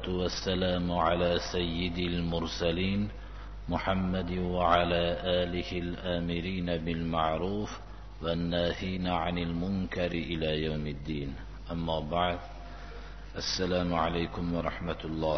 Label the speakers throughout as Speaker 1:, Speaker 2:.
Speaker 1: والسلام على سيد المرسلين محمد وعلى آله الآمرين بالمعروف والناهين عن المنكر إلى يوم الدين. أما بعد، السلام عليكم ورحمة الله.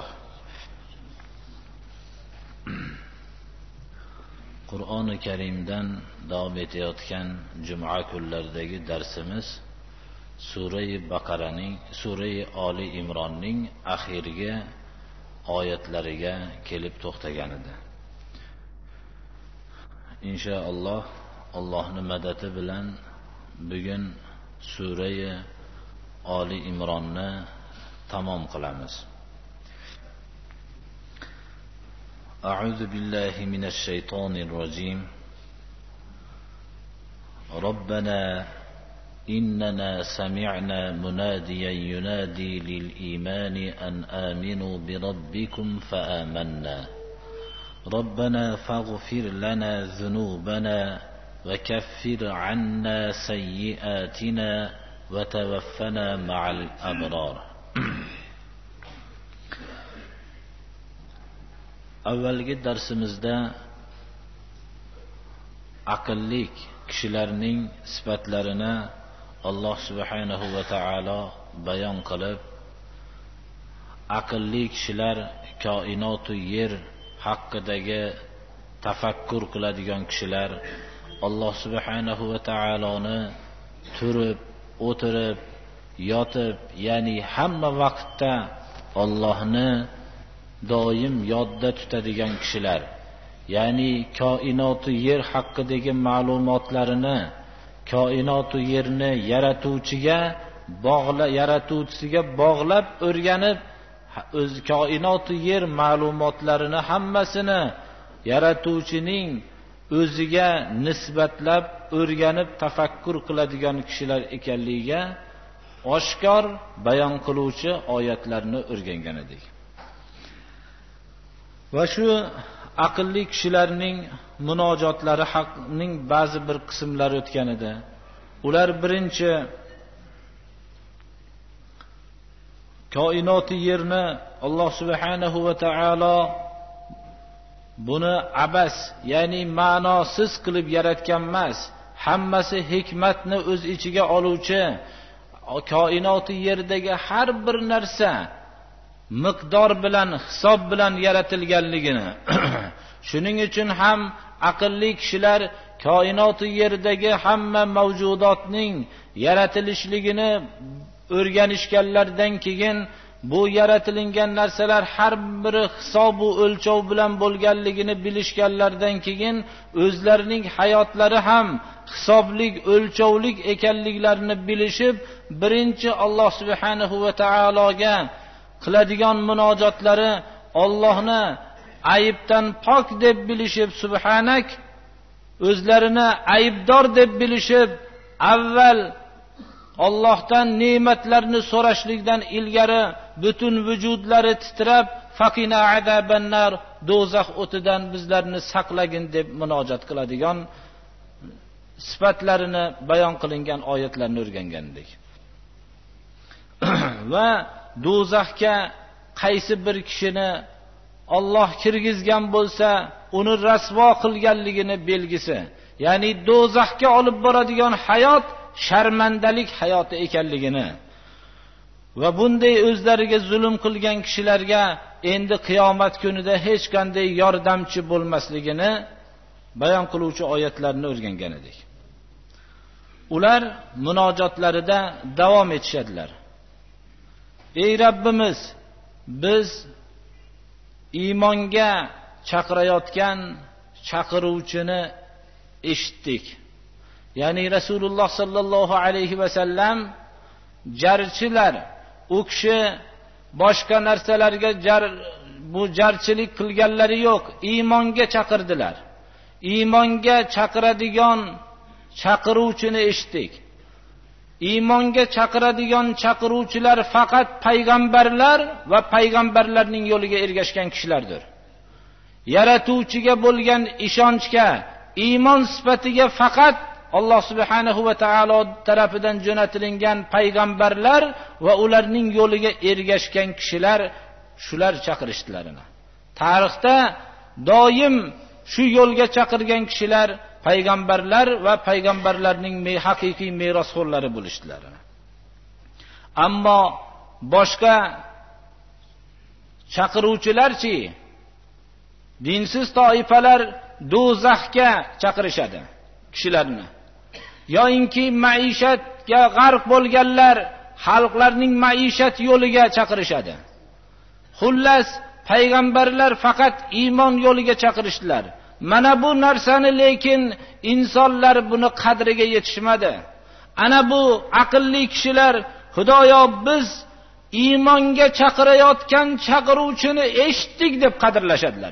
Speaker 1: Qur'oni Karimdan davom etayotgan juma kunlaridagi darsimiz Sura-i Baqaraning, Sura-i Ali Imronning oxirgi oyatlariga kelib to'xtagan edi. Inshaalloh Allohning madadi bilan bugun Sura-i Ali Imronni tamom qilamiz. أعوذ بالله من الشيطان الرجيم. ربنا إننا سمعنا مناديا ينادي للإيمان أن آمنوا بربكم فآمنا ربنا فاغفر لنا ذنوبنا وكفر عنا سيئاتنا وتوفنا مع الأبرار. Avvalgi darsimizda aqlli kishilarning sifatlarini Alloh subhanahu va taolo bayon qilib, aqlli kishilar koinot va yer haqidagi tafakkur qiladigan kishilar Alloh subhanahu va taoloni turib, o'tirib, yotib, ya'ni hamma vaqtda Allohni doim yodda tutadigan kishilar, ya'ni koinot va yer haqidagi ma'lumotlarini koinot va yerni yaratuvchisiga bog'lab o'rganib, o'z koinot va yer ma'lumotlarini hammasini yaratuvchining o'ziga nisbatlab o'rganib tafakkur qiladigan kishilar ekanligiga oshkor bayon qiluvchi oyatlarni o'rgangan edik. Va shu aqlli kishilarning munojotlari haqning ba'zi bir qismlari o'tgan edi. Ular birinchi koinoti yerni Alloh subhanahu va taolo buni abas, ya'ni ma'nosiz qilib yaratgan emas, hammasi hikmatni o'z ichiga oluvchi, koinoti yerdagi har bir narsa miqdor bilan, hisob bilan yaratilganligini shuning uchun ham aqlli kishilar koinot yerdagi hamma mavjudotning yaratilishligini o'rganishganlardan keyin bu yaratilgan narsalar har biri hisob va o'lchov bilan bo'lganligini bilishganlardan keyin o'zlarining hayotlari ham hisoblik, o'lchovlik ekanliklarini bilishib, birinchi Alloh subhanahu va taologa qiladigan munojotlari Allohni aybdan pok deb bilishib, subhanak, o'zlarini aybdor deb bilishib, avval Allohdan ne'matlarni so'rashlikdan ilgari butun vujudlari titrab, faqina azabannar, do'zax o'tidan bizlarni saqlagin deb munojat qiladigan sifatlarini bayon qilingan oyatlarni o'rgangandik. Va do'zaxga qaysi bir kishini Alloh kirgizgan bo'lsa, uni rasvo qilganligini belgisi, ya'ni do'zaxga olib boradigan hayot sharmandalik hayoti ekanligini va bunday o'zlariga zulm qilgan kishilarga endi qiyomat kunida hech qanday yordamchi bo'lmasligini bayon qiluvchi oyatlarni o'rgangan edik. Ular munojotlarida davom etishadilar. Ey Rabbimiz, biz iymonga chaqirayotgan chaqiruvchini eshitdik. Ya'ni Rasululloh sallallohu alayhi va sallam jarchilar, u kishi boshqa narsalarga bu jarchilik qilganlari yo'q, iymonga chaqirdilar. Iymonga chaqiradigan chaqiruvchini eshitdik. Iymonga chaqiradigan chaqiruvchilar faqat payg'ambarlar va payg'ambarlarning yo'liga ergashgan kishilardir. Yaratuvchiga bo'lgan ishonchga, iymon sifatiga faqat Alloh subhanahu va taolo tarafidan jo'natilgan payg'ambarlar va ularning yo'liga ergashgan kishilar shular chaqirishdilar. Tarixda doim shu yo'lga chaqirgan kishilar payg'ambarlar va payg'ambarlarning haqiqiy merosxo'rlari bo'lishdilar. Ammo boshqa chaqiruvchilarchi, dinsiz toifalar do'zaxga chaqirishadi kishilarni. Yo'inki maishatga g'arq bo'lganlar xalqlarning maishat yo'liga chaqirishadi. Xullas, payg'ambarlar faqat iymon yo'liga chaqirishdilar. Mana bu narsani lekin insonlar buni qadriga yetishmadi. Ana bu aqlli kishilar, Xudoyo biz iymonga chaqirayotgan chaqiruvchini eshitdik deb qadrlashadilar.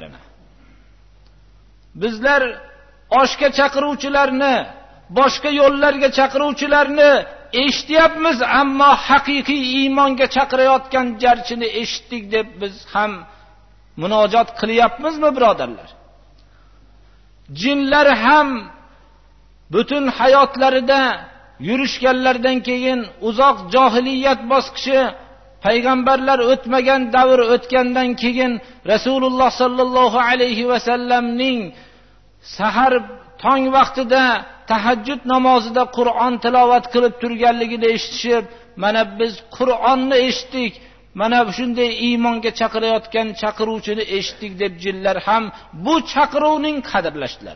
Speaker 1: Bizlar oshga chaqiruvchilarni, boshqa yo'llarga chaqiruvchilarni eshityapmiz, ammo haqiqiy iymonga chaqirayotgan jarchini eshitdik deb biz ham munojot qilyapmizmi, birodarlar? Jinlar ham butun hayotlarida yurishganlardan keyin uzoq johiliyat bosqichi, payg'ambarlar o'tmagan davr o'tgandan keyin Rasululloh sallallohu alayhi va sallamning sahar tong vaqtida tahajjud namozida Qur'on tilovat qilib turganligini eshitishib, mana biz Qur'onni eshitdik, mana shunday iymonga chaqirayotgan chaqiruvchini eshitdik deb jinlar ham bu chaqiruvning qadrlashdilar.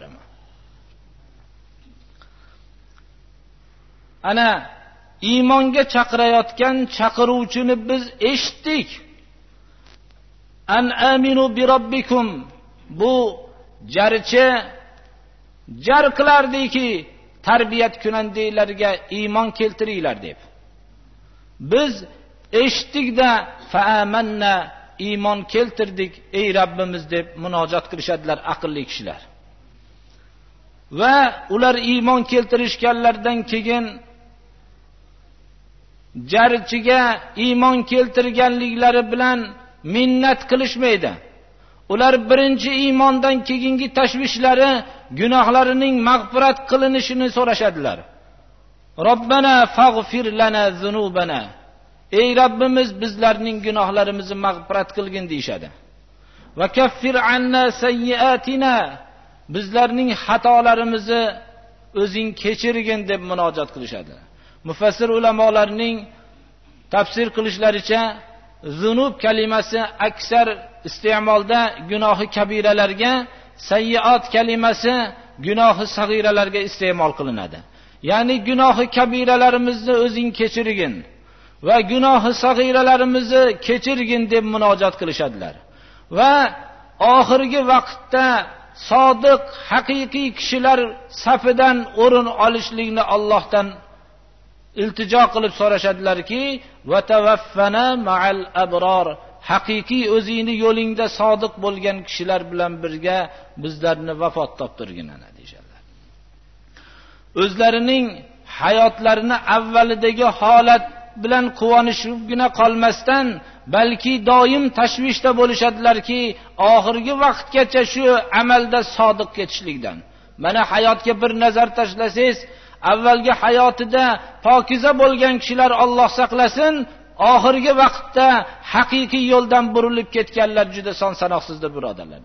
Speaker 1: Ana iymonga chaqirayotgan chaqiruvchini biz eshitdik. An aminu bi robbikum, bu jarchi jar qilardiki tarbiyat kunandiylarga iymon keltiringlar deb. Biz eshitdik-da fa amanna, iymon keltirdik ey Rabbimiz deb munojat qilishadilar aqlli kishilar. Va ular iymon keltirishganlardan keyin jarchiga iymon keltirganliklari bilan minnat qilishmaydi. Ular birinchi iymondan keyingi tashvishlari gunohlarining mag'firat qilinishini so'rashadilar. Robbana faghfir lana zunubana, ey Rabbimiz bizlarning gunohlarimizni mag'firat qilgin deyshadi. Va kaffir anna sayyiatina, bizlarning xatolarimizni o'zing kechirgin deb munojat qilishadi. Mufassir ulamolarning tafsir qilishlaricha zunub kalimasi aksar iste'molda gunohi kabiralarga, sayyiat kalimasi gunohi sag'iralarga iste'mol qilinadi. Ya'ni gunohi kabiralarimizni o'zing kechirgin va gunohi sag'iralarimizni kechirgin deb munojat qilishadilar. Va oxirgi vaqtda sodiq, haqiqiy kishilar safidan o'rin olishlikni Allohdan iltijo qilib so'rashadilarki, va tawaffana ma'al abror, haqiqiy o'zingni yo'lingda sodiq bo'lgan kishilar bilan birga bizlarni vafot toptirgin ana deyshadilar. O'zlarining hayotlarini avvalidagi holat bilan quvonishibgina qolmasdan, balki doim tashvishda bo'lishadilarki, oxirgi vaqtgacha shu amalda sodiq ketishlikdan. Mana hayotga bir nazar tashlasangiz, avvalgi hayotida pokiza bo'lgan kishilar Alloh saqlasin, oxirgi vaqtda haqiqiy yo'ldan burilib ketganlar juda son sanoqsizdir, birodarlar.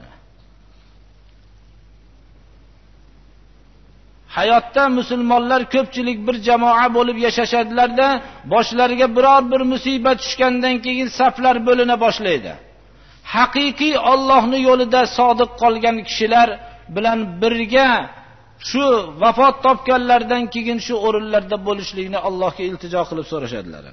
Speaker 1: Hayotda musulmonlar ko'pchilik bir jamoa bo'lib yashashadilarda, boshlariga biror bir musibat tushgandan keyin saflar bo'lina boshlaydi. Haqiqiy Allohning yo'lida sodiq qolgan kishilar bilan birga shu vafot topganlardan keyin shu o'rinlarda bo'lishlikni Allohga iltijo qilib so'rashadilar.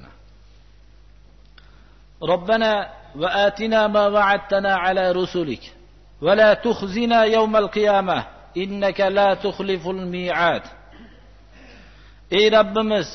Speaker 1: Robbana va atina ma va'adtana ala rusulik va la tukhzina yawmal qiyamah innaka la tukhliful mi'ad. Ey Rabbimiz,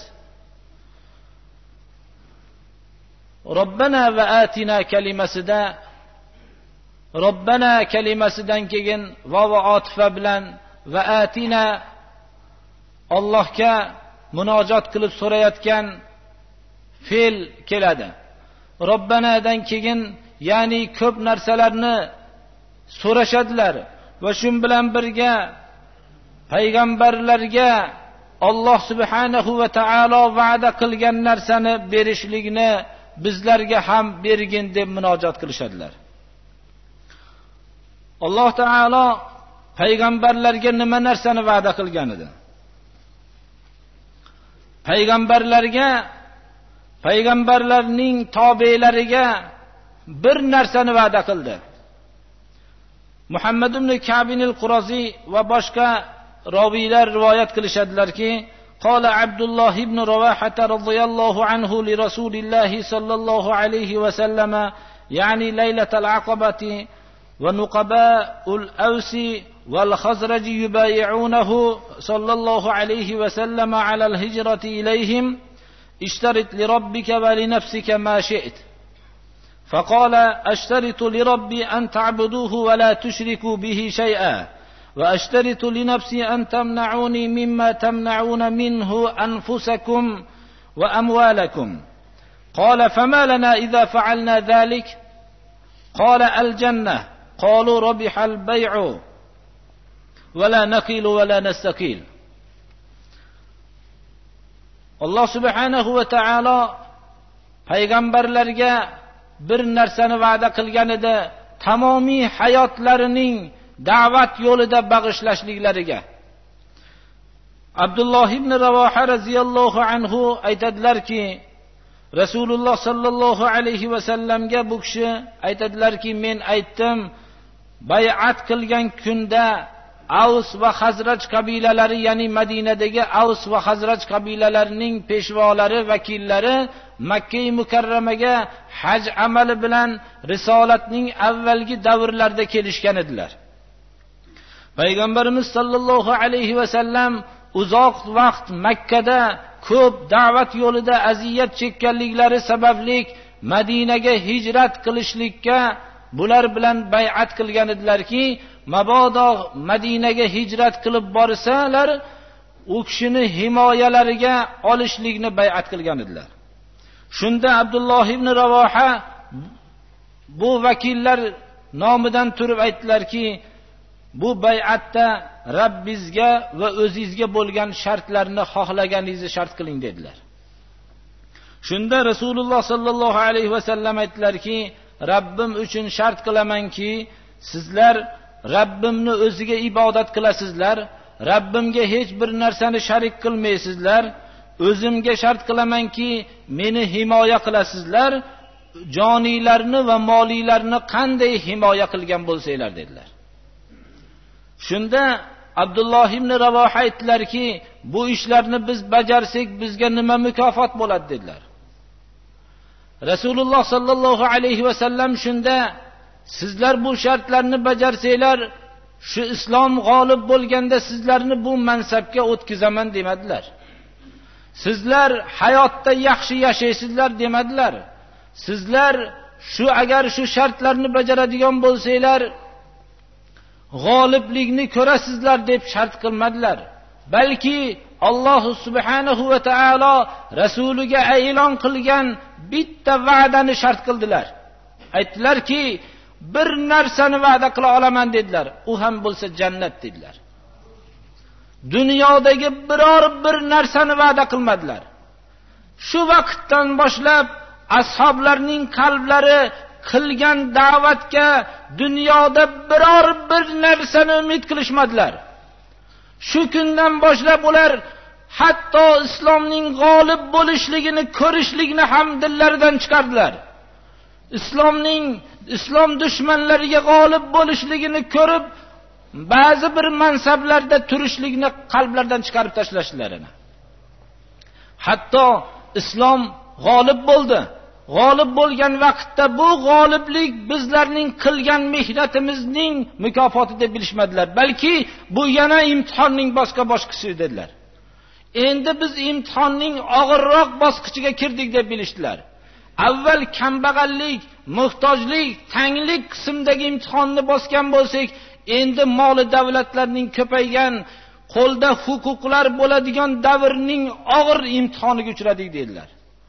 Speaker 1: Robbana va atina kalimasida Robbana kalimasidan keyin va otifa bilan va atina Allohga munojat qilib so'rayotgan fe'l keladi. Robbanadan keyin ya'ni ko'p narsalarni so'rashadilar va shun bilan birga payg'ambarlarga Alloh subhanahu va taolo va'da qilgan narsani berishlikni bizlarga ham bergin deb munojat qilishadilar. Alloh taolo payg'ambarlarga nima narsani va'da qilgan edi? Payg'ambarlarning tobelariga bir narsani va'da qildi. Muhammad ibn Ka'b al-Qurazi va boshqa roviylar rivoyat qilishadilarki, قال عبد الله بن رواحة رضي الله عنه لرسول الله صلى الله عليه وسلم يعني ليلة العقبة ونقباء الأوس والخزرج يبايعونه صلى الله عليه وسلم على الهجرة إليهم اشترط لربك ولنفسك ما شئت. فقال اشترط لربي أن تعبدوه ولا تشركوا به شيئا واشترط لنفسي أن تمنعوني مما تمنعون منه أنفسكم وأموالكم. قال فما لنا إذا فعلنا ذلك؟ قال الجنة. قالوا ربح البيع ولا نقيل ولا نستقيل. Allah subhanahu va taolo payg'ambarlarga bir narsani va'da qilgan edi, tamomiy hayotlarining da'vat yo'lida bag'ishlashliklariga. Abdulloh ibn Ravoha radhiyallohu anhu aytadilarki, Rasululloh sallallohu alayhi va sallamga bu kishi aytadilarki, men aytdim, bay'at qilgan kunda Avs va Xazraj qabilalari, ya'ni Madinadagi Avs va Xazraj qabilalarining peshvolari, vakillari Makka mukarramaga haj amali bilan risolatning avvalgi davrlarida kelishgan edilar. Payg'ambarimiz sallallohu alayhi va sallam uzoq vaqt Makkada ko'p da'vat yo'lida aziyat chekkanliklari sababli Madinaga hijrat qilishlikka bular bilan bay'at qilgan edilarki, mabodo Madinaga hijrat qilib borsalar, u kishini himoyalariga olishlikni bay'at qilgan edilar. Shunda Abdulloh ibn Ravoha bu vakillar nomidan turib aytdilarki, bu bay'atda Rabbingizga va o'zingizga bo'lgan shartlarni xohlaganingizni shart qiling dedilar. Shunda Rasululloh sallallohu alayhi va sallam aytdilarki, Rabbim uchun shart qilamanki, sizlar Rabbimni o'ziga ibodat qilasizlar, Rabbimga hech bir narsani sharik qilmaysizlar. O'zimga shart qilamanki, meni himoya qilasizlar, joniylarni va moliylarni qanday himoya qilgan bo'lsanglar dedilar. Shunda Abdulloh ibn Ravoha aytdilarki, bu ishlarni biz bajarsak bizga nima mukofot bo'ladi dedilar. Rasululloh sallallohu alayhi va sallam shunda, sizlar bu shartlarni bajarsanglar, shu islom g'olib bo'lganda sizlarni bu mansabga o'tkazaman demadilar. Sizlar hayotda yaxshi yashaysizlar demadilar. Sizlar agar shu shartlarni bajaradigan bo'lsanglar, g'oliblikni ko'rasizlar deb shart qilmadilar. Balki Alloh subhanahu va taolo rasuliga e'lon qilgan bitta va'dani shart qildilar. Aytdilarki, bir narsani va'da qila olaman dedilar. U ham bo'lsa jannat dedilar. Dunyodagi biror bir narsani va'da qilmadilar. Shu vaqtdan boshlab ashoblarning qalblari qilgan da'vatga dunyoda biror bir narsani umid qilishmadilar. Shu kundan boshlab ular hatto islomning g'olib bo'lishligini ko'rishlikni ham dillaridan chiqardilar. Islom dushmanlariga g'olib bo'lishligini ko'rib, ba'zi bir mansablarda turishlikni qalblaridan chiqarib tashlashdilar. Hatto islom g'olib bo'ldi. G'olib bo'lgan vaqtda bu g'oliblik bizlarning qilgan mehnatimizning mukofoti deb bilishmadilar. Balki bu yana imtihonning boshqa bosqichi dedilar. Endi biz imtihonning og'irroq bosqichiga kirdik deb bilishdilar. Avval kambag'allik, muhtojlik, tanglik qismdagi imtihonni bosgan bo'lsak, endi moli davlatlarning ko'paygan, qo'lda huquqlar bo'ladigan davrning og'ir imtihoniga uchradik dedilar.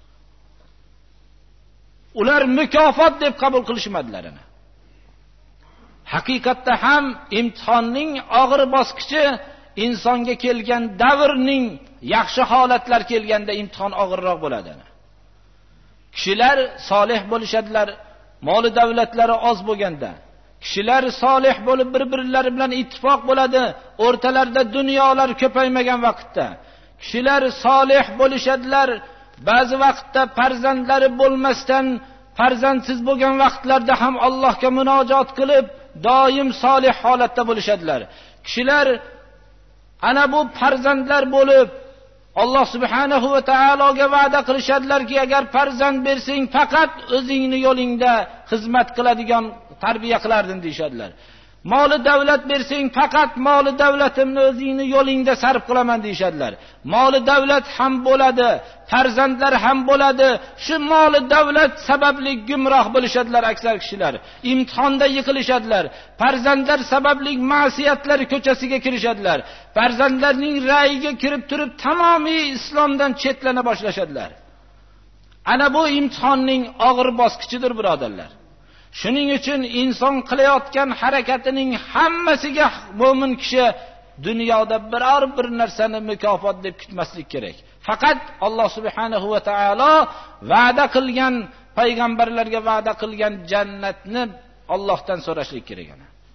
Speaker 1: Ular mukofot deb qabul qilishmadilar. Haqiqatda ham imtihonning og'ir bosqichi insonga kelgan davrning yaxshi holatlar kelganda imtihon og'irroq bo'ladi. Kishilar solih bo'lishadilar, mol davlatlari oz bo'lganda. Kishilar solih bo'lib bir-birlari bilan ittifoq bo'ladi, o'rtalarida dunyolar ko'paymagan vaqtda. Kishilar solih bo'lishadilar, ba'zi vaqtda farzandlari bo'lmasdan farzandsiz bo'lgan vaqtlarda ham Allohga munojat qilib, doim solih holatda bo'lishadilar. Kishilar ana bu farzandlar bo'lib Alloh subhanahu va taologa va'da qilishadilarki, agar farzand bersang, faqat o'zingni yo'lingda xizmat qiladigan tarbiya qilardim deyshadilar. Moli davlat bersang, faqat moli davlatimni o'zingni yo'lingda sarf qilaman deyshadilar. Moli davlat ham bo'ladi, farzandlar ham bo'ladi. Shu moli davlat sababli gumroh bo'lishadilar aksar kishilar. Imtihonda yiqilishadilar. Farzandlar sababli ma'siyatlar ko'chasiga kirishadilar. Farzandlarning ra'yiga kirib turib tamomiy islomdan chetlana boshlashadilar. Ana bu imtihonning og'ir bosqichidir, birodarlar. Shuning uchun inson qilayotgan harakatining hammasiga mo'min kishi dunyoda biror bir narsani mukofot deb kutmaslik kerak. Faqat Alloh subhanahu va taolo va'da qilgan, payg'ambarlarga va'da qilgan jannatni Allohdan so'rashlik kerak.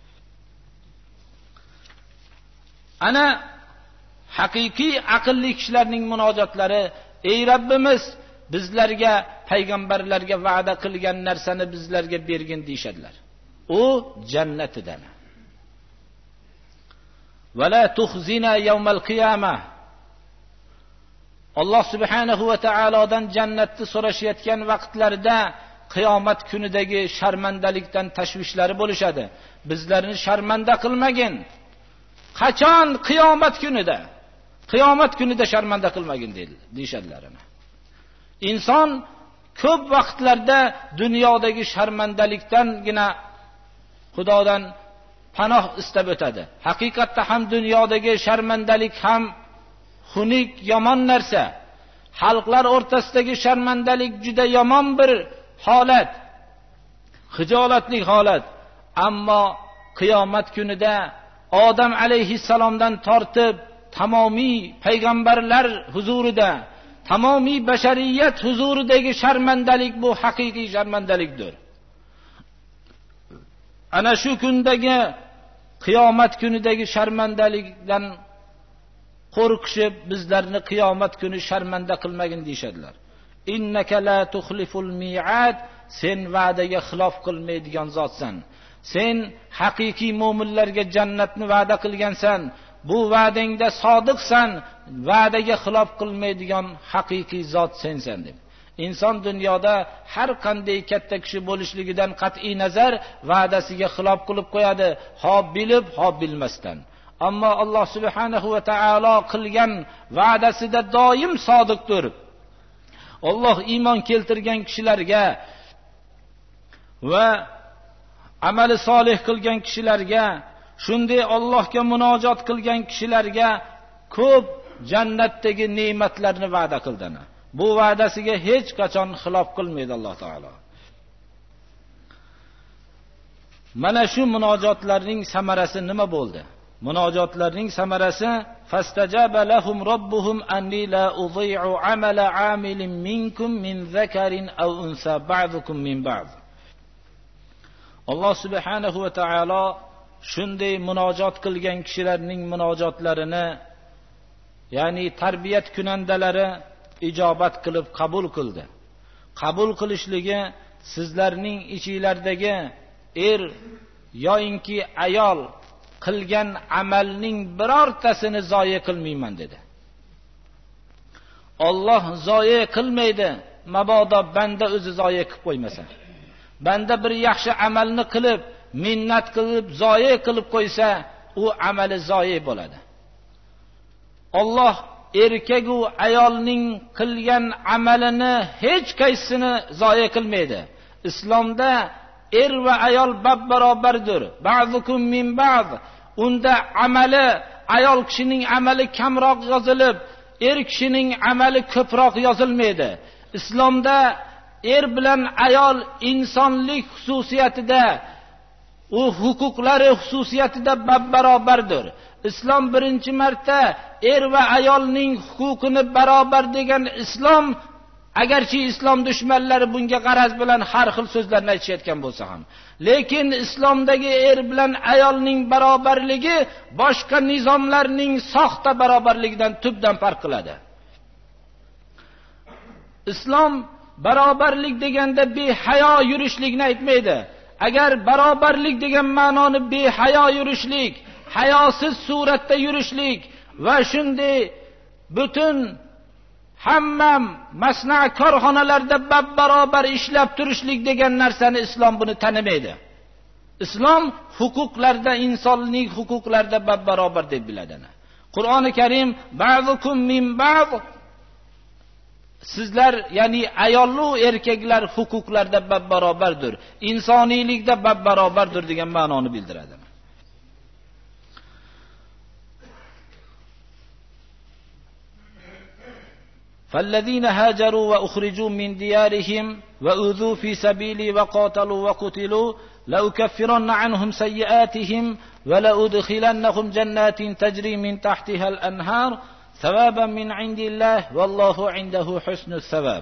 Speaker 1: Ana haqiqiy aqlli kishilarning munojotlari: ey Rabbimiz, bizlarga payg'ambarlarga va'da qilgan narsani bizlarga bergin deyshadilar. U jannatidan. Va la tukhzina yawmal qiyamah. Alloh subhanahu va taolodan jannatni so'rashayotgan vaqtlarida qiyomat kunidagi sharmandalikdan tashvishlari bo'lishadi. Bizlarni sharmanda qilmagin. Qachon? Qiyomat kunida. Qiyomat kunida sharmanda qilmagin deyshadilar. Inson ko'p vaqtlarda dunyodagi sharmandalikdangina Xudodan panoh istab o'tadi. Haqiqatda ham dunyodagi sharmandalik ham xunuk, yomon narsa. Xalqlar o'rtasidagi sharmandalik juda yomon bir holat, xijolatli holat. Ammo qiyomat kunida Odam alayhissalomdan tortib tamomiy payg'ambarlar huzurida, tamomiy bashariyat huzuridagi sharmandalik bu haqiqiy sharmandalikdir. Ana shu kundagi qiyomat kunidagi sharmandalikdan qo'rqishib bizlarni qiyomat kuni sharmanda qilmagin deyshadilar. Innaka la tuxliful mi'ad, sen va'daga xilof qilmaydigan zotsan. Sen haqiqiy mu'minlarga jannatni va'da qilgansan. Bu va'dangda sodiqsan, va'daga xilof qilmaydigan haqiqiy zot sensan deb. Inson dunyoda har qanday katta kishi bo'lishligidan qat'iy nazar va'dasiga xilof qilib qo'yadi, xo'p bilib, xo'p bilmasdan. Ammo Alloh subhanahu va taolo qilgan va'dasida doim sodiqdir. Alloh iymon keltirgan kishilarga va amali solih qilgan kishilarga, shunday Allohga munojat qilgan kishilarga ko'p jannatdagi ne'matlarni va'da qildina. Bu va'dasiga hech qachon xilof qilmaydi Alloh taolo. Mana shu munojotlarning samarasi nima bo'ldi? Munojotlarning samarasi: fastajaba lahum robbuhum anni la udhi'u amala 'amilin minkum min zakarin aw unsa ba'dukum min ba'd. Alloh subhanahu va taolo shunday munojat qilgan kishilarning munojotlarini, ya'ni tarbiyat kunandalari ijobat qilib qabul qildi. Qabul qilishligi sizlarning ichinglardagi er yoinki ayol qilgan amalning birortasini zoya qilmayman dedi. Alloh zoya qilmaydi, mabodo banda o'zi zoya qilib qo'ymasa. Banda bir yaxshi amalni qilib, minnat qilib, zoya qilib qo'ysa, u amali zoya bo'ladi. Alloh erkak va ayolning qilgan amalini hech qaysini zoya qilmaydi. Islomda er va ayol barobardir. Ba'dukum min ba'd. Unda amali, ayol kishining amali kamroq yozilib, er kishining amali ko'proq yozilmaydi. Islomda er bilan ayol insonlik xususiyatida, u huquqlari xususiyatida barobardir. Islom birinchi marta er va ayolning huquqini barobar degan islom Agarchi islom dushmanlari bunga g'araz bilan har xil so'zlarni aytishayotgan bo'lsa ham, lekin islomdagi er bilan ayolning barobarligi boshqa nizomlarning soxta barobarligidan tubdan farq qiladi. Islom barobarlik deganda behayo yurishlikni aytmaydi. Agar barobarlik degan ma'noni behayo yurishlik, hayosiz suratda yurishlik va shunday butun hamma masna korxonalarda barobar ishlab turishlik degan narsani islom buni tanimaydi. Islom huquqlarda, insonning huquqlarida barobar deb biladi. Qur'oni Karim ba'zukum min ba'z, sizlar ya'ni ayollu erkaklar huquqlarda barobardir, insoniylikda barobardir degan ma'noni bildiradi. فالذين هاجروا وأخرجوا من ديارهم وأوذوا في سبيلي وقاتلوا وقتلوا لأكفرن عنهم سيئاتهم ولأدخلنهم جنات تجري من تحتها الأنهار ثوابا من عند الله والله عنده حسن الثواب.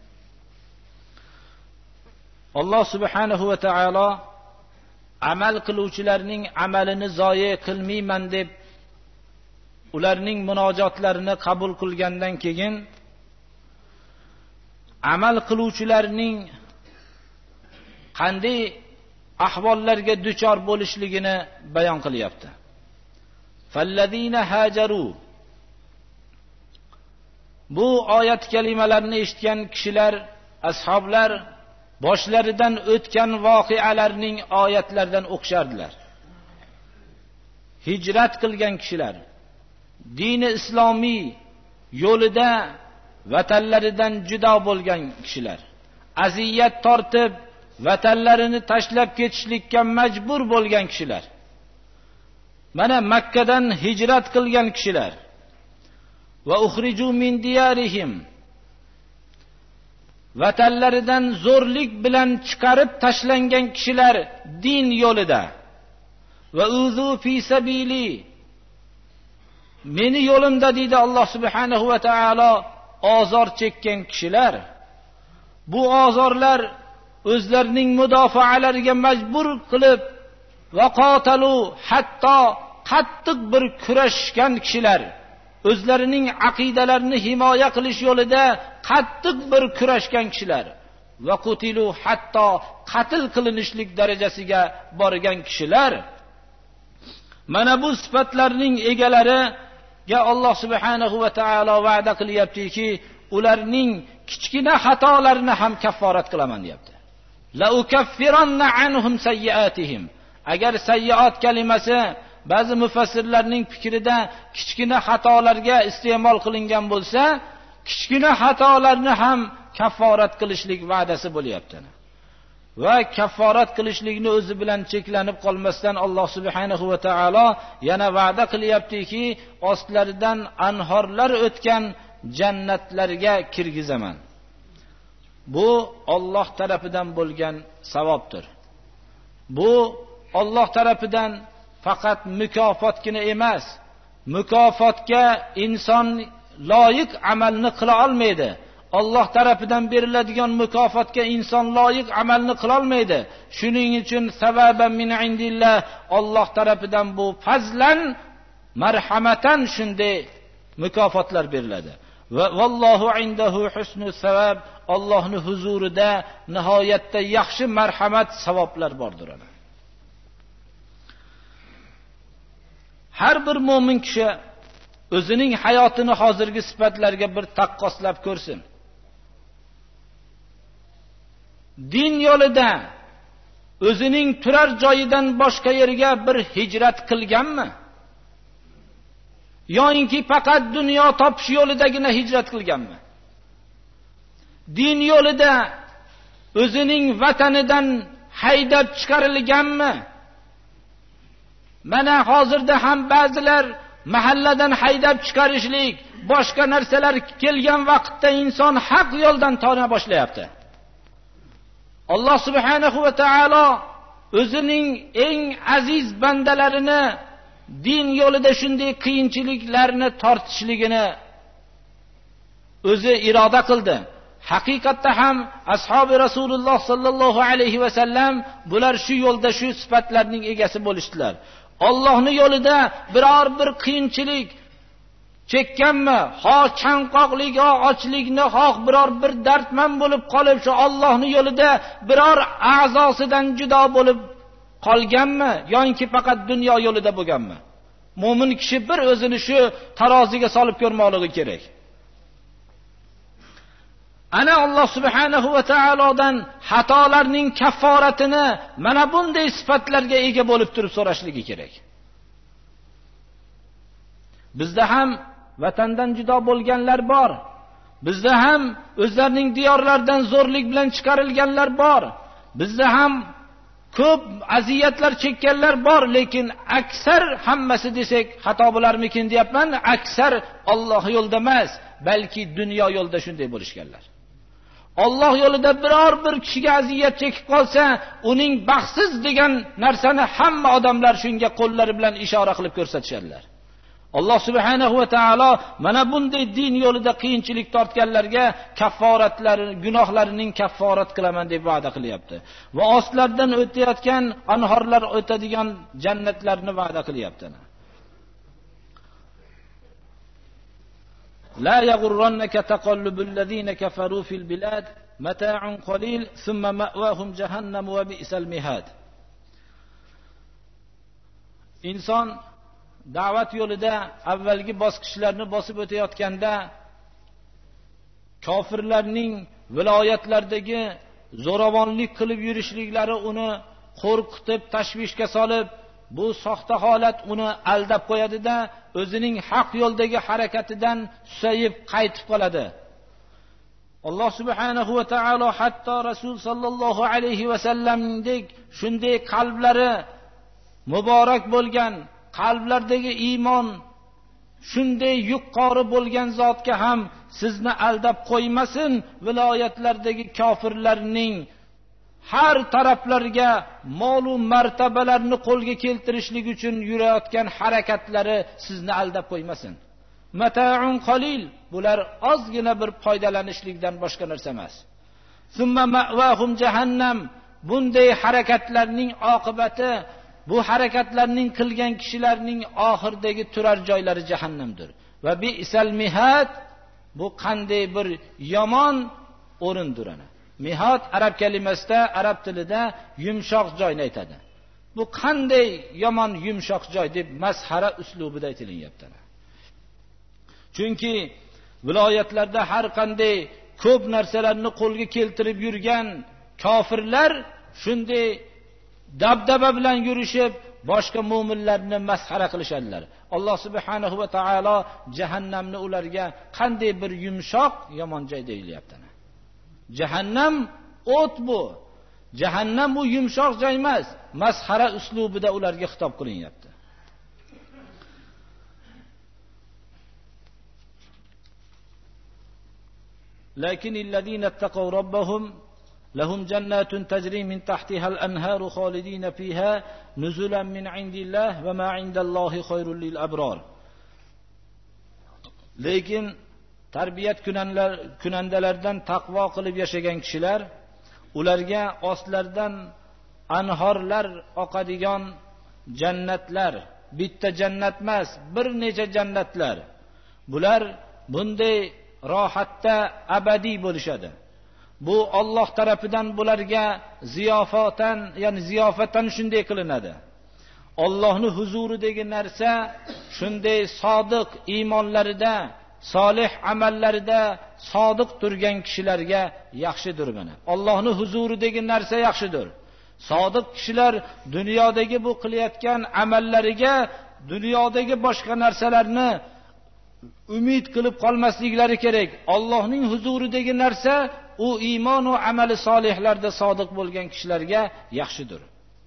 Speaker 1: Allah subhanahu va taolo amal qiluvchilarning amalini zoya qilmayman deb ularning munojotlarini qabul qilgandan keyin amal qiluvchilarning qanday ahvollarga duchor bo'lishligini bayon qilyapti. Fallazina hajaru, bu oyat kalimalarni eshitgan kishilar, ashoblar boshlaridan o'tgan voqealarning oyatlaridan o'qishardilar. Hijrat qilgan kishilar, dini islomiy yo'lida vatanlaridan judo bo'lgan kishilar, aziyat tortib vatanlarini tashlab ketishlikka majbur bo'lgan kishilar, mana Makkadan hijrat qilgan kishilar, va ukhriju min diyarihim, vatanlaridan zo'rlik bilan chiqarib tashlangan kishilar din yo'lida, va uzu fi sabili, meni yo'limda deydi Alloh subhanahu va taolo, ozor chekkan kishilar, bu ozorlar o'zlarining mudofaalariga majbur qilib va qatalu, hatto qattiq bir kurashgan kishilar, o'zlarining aqidalarini himoya qilish yo'lida qattiq bir kurashgan kishilar, va qutilu, hatto qatl qilinishlik darajasiga borgan kishilar, mana bu sifatlarning egalariga Alloh subhanahu va taolo va'da qilyaptiki, ularning kichkina xatolarini ham kafforat qilaman deyapti. La ukaffiranna anhum sayyiatihim. Agar sayyiat kalimasi ba'zi mufassirlarning fikrida kichkina xatolarga iste'mol qilingan bo'lsa, kichkina xatolarni ham kafforat qilishlik va'dasi bo'lyapti. Va kafforat qilishlikni o'zi bilan cheklanib qolmasdan Alloh subhanahu va taolo yana va'da qilyaptiki, ostlaridan anhorlar o'tgan jannatlarga kirgizaman. Bu Alloh tarafidan bo'lgan savobdir. Bu Alloh tarafidan faqat mukofotgina emas, mukofotga inson loyiq amalni qila olmaydi. Alloh tarafidan beriladigan mukofotga inson loyiq amalni qila olmaydi. Shuning uchun savaban min indillah, Alloh tarafidan bu fazlan, marhamatan shunday mukofotlar beriladi. Va vallohu indahu husnus savab, Allohning huzurida nihoyatda yaxshi marhamat, savoblar bordir. Har bir mo'min kishi o'zining hayotini hozirgi sifatlarga bir taqqoslab ko'rsin. Din yo'lida o'zining turar joyidan boshqa yerga bir hijrat qilganmi? Yo'inki faqat dunyo topish yo'lidagina hijrat qilganmi? Din yo'lida o'zining vatanidan haydab chiqarilganmi? Mana hozirda ham ba'zilar mahalladan haydab chiqarishlik, boshqa narsalar kelgan vaqtda inson haq yo'ldan tona boshlayapti. Alloh subhanahu va taolo o'zining eng aziz bandalarini din yo'lida shunday qiyinchiliklarni tortishligini o'zi iroda qildi. Haqiqatda ham ashabi Rasululloh sallallohu alayhi va sallam bular shu yo'lda shu sifatlarning egasi bo'lishdilar. Allohning yo'lida biror bir qiyinchilik chekkanmi, chanqoqlik, ochlikni, biror bir dardman bo'lib qolib, shu Allohning yo'lida biror a'zosidan judo bo'lib qolganmi, yoki faqat dunyo yo'lida bo'lganmi? Mo'min kishi bir o'zini shu taroziga solib ko'rmoqligi kerak. Ana Alloh subhanahu va taolodan xatolarning kafforatini mana bunday sifatlarga ega bo'lib turib so'rashligi kerak. Bizda ham vatandan judo bo'lganlar bor. Bizda ham o'zlarining diyorlaridan zo'rlik bilan chiqarilganlar bor. Bizda ham ko'p aziyatlar chekkanlar bor, lekin aksar hammasi desak xato bo'larmikin deyapman. Aksar Alloh yo'lida emas, balki dunyo yo'lida shunday bo'lishganlar. Alloh yo'lida biror bir kishiga aziyat chekib qolsa, uning baxtsiz degan narsani hamma odamlar shunga qo'llari bilan ishora qilib ko'rsatishadilar. Alloh subhanahu va taolo mana bunday din yo'lida qiyinchilik tortganlarga kafforatlari, gunohlarining kafforat qilaman deb va'da qilyapti. Va ostlardan o'tayotgan anhorlar o'tadigan jannatlarni va'da qilyapti. La yaghurrannaka taqallubul ladina kafaru fil bilad mata'un qalil thumma ma'wahum jahannam wa bi'sal mihad. Inson da'vat yo'lida avvalgi bosqichlarni bosib o'tayotganda kofirlarning viloyatlardagi zo'ravonlik qilib yurishliklari uni qo'rqitib, tashvishga solib, bu soxta holat uni aldab qo'yadi-da, o'zining haq yo'ldagi harakatidan susayib qaytib qoladi. Alloh subhanahu va taolo hatto Rasul sallallohu alayhi va sallamdek shunday qalblari muborak bo'lgan, qalblardagi iymon shunday yuqori bo'lgan zotga ham sizni aldab qo'ymasin, viloyatlardagi kofirlarning har taraflarga mol-u martabalarni qo'lga keltirishlik uchun yurayotgan harakatlari sizni aldab qo'ymasin. Mata'un qalil, bular ozgina bir foydalanishlikdan boshqa narsa emas. Summa ma'wahum jahannam, bunday harakatlarning oqibati, bu harakatlarning qilgan kishilarning oxirdagi turar joylari jahannamdir. Va bi'sal mihad, bu qanday bir yomon o'rindir ana. Mihad arab kalimasida, arab tilida yumshoq joyni aytadi. Bu qanday yomon yumshoq joy deb mazhara uslubida aytilyapti. Chunki viloyatlarda har qanday ko'p narsalarni qo'lga keltirib yurgan kofirlar shunday dabdaba bilan yurishib, boshqa mu'minlarni mazhara qilishadilar. Alloh subhanahu va taolo jahannamni ularga qanday bir yumshoq yomon joy deyilyapti. Jahannam o't bu. Jahannam bu yumshoq joy emas, mazhara uslubida ularga xitob qilinyapti. Lakin illazina taqaw robbahum lahum jannatun tajri min tahtiha al-anharu khalidina fiha nuzulan min indillah va ma indallohi khayrul lil abrar. Lekin tarbiyat kunandalardan taqvo qilib yashagan kishilar, ularga ostlaridan anhorlar oqadigan jannatlar, bitta jannat emas, bir necha jannatlar. Bular bunday rohatda abadiy bo'lishadi. Bu Alloh tarafidan bularga ziyofatan shunday qilinadi. Allohning huzuridagi narsa shunday sodiq iymonlarida, solih amallarida sodiq turgan kishilarga yaxshidir mana. Allohning huzuridagi narsa yaxshidir. Sodiq kishilar dunyodagi bu qilayotgan amallariga, dunyodagi boshqa narsalarni umid qilib qolmasliklari kerak. Allohning huzuridagi narsa u iymon va amali solihlarda sodiq bo'lgan kishilarga yaxshidir.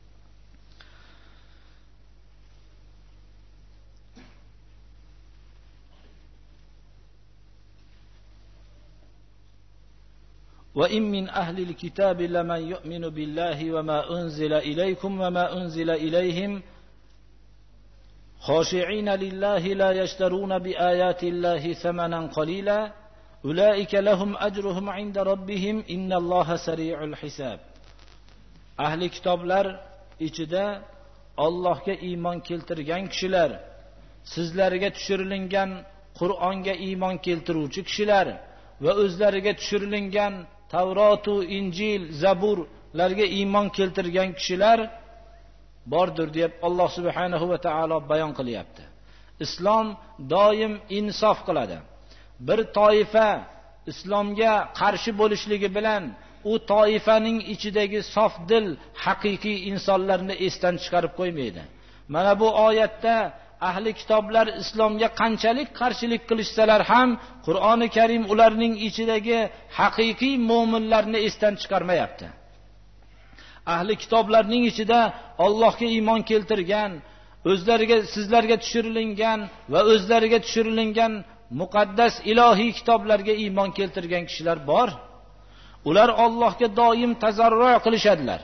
Speaker 1: وَإِنْ مِنْ أَهْلِ الْكِتَابِ لَمَنْ يُؤْمِنُ بِاللَّهِ وَمَا أُنْزِلَ إِلَيْكُمْ وَمَا أُنْزِلَ إِلَيْهِمْ خاشعين لله لا يشترون بآيات الله ثمنا قليلا ulaika lahum ajruhum inda robbihim innalloha sari'ul hisab. Ahli kitoblar ichida Allohga iymon keltirgan kishilar, sizlarga tushirilgan Qur'onga iymon keltiruvchi kishilar va o'zlariga tushirilgan Tavrot, Injil, Zaburlarga iymon keltirgan kishilar bordir deb Alloh subhanahu va taolo bayon qilyapti. Islom doim insof qiladi. Bir toifa islomga qarshi bo'lishligi bilan u toifaning ichidagi sof dil, haqiqiy insonlarni esdan chiqarib qo'ymaydi. Mana bu oyatda ahli kitoblar islomga qanchalik qarshilik qilishsalar ham Qur'oni Karim ularning ichidagi haqiqiy mu'minlarni esdan chiqarmayapti. Ahli kitoblarning ichida Allohga iymon keltirgan, o'zlariga sizlarga tushirilgan va o'zlariga tushirilgan muqaddas ilohiy kitoblarga iymon keltirgan kishilar bor. Ular Allohga doim tazarru qilishadilar.